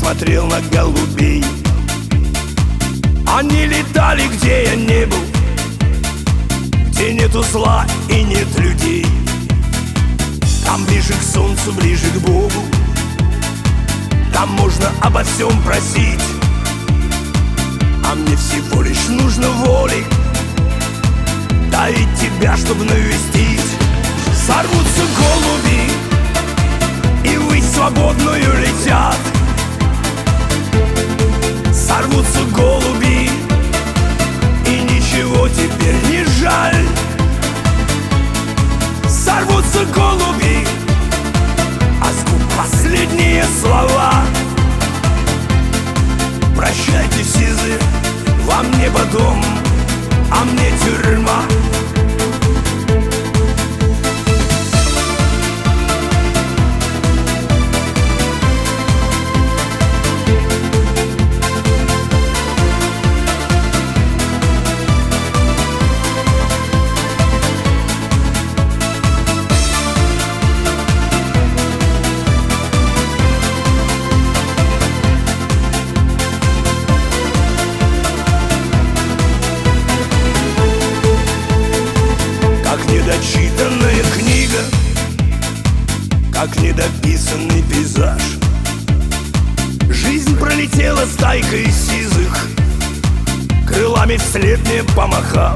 смотрел на голубей. Они летали, где я не был, где нету зла и нет людей. Там ближе к солнцу, ближе к Богу, там можно обо всем просить. А мне всего лишь нужно воли, да и тебя, чтобы навестить. Сорвутся голуби и ввысь свободную летят. Сорвутся голуби и ничего теперь не жаль. Сорвутся голуби, а с губ последние слова. Прощайте, сизы, вам небо дом, а мне тюрьма. Недочитанная книга, как недописанный пейзаж. Жизнь пролетела стайкой сизых, крылами вслед мне помахав.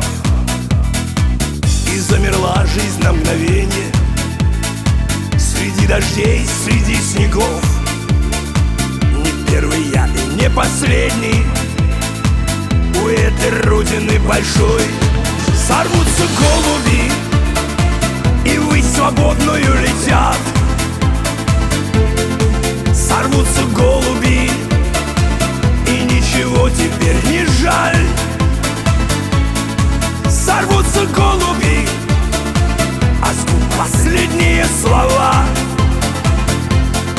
И замерла жизнь на мгновение среди дождей, среди снегов. Не первый я и не последний у этой родины большой. Сорвутся голуби и ввысь свободную летят. Сорвутся голуби и ничего теперь не жаль. Сорвутся голуби, а с губ последние слова.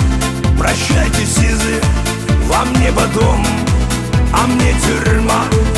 Прощайте, сизы, вам небо дом, а мне тюрьма.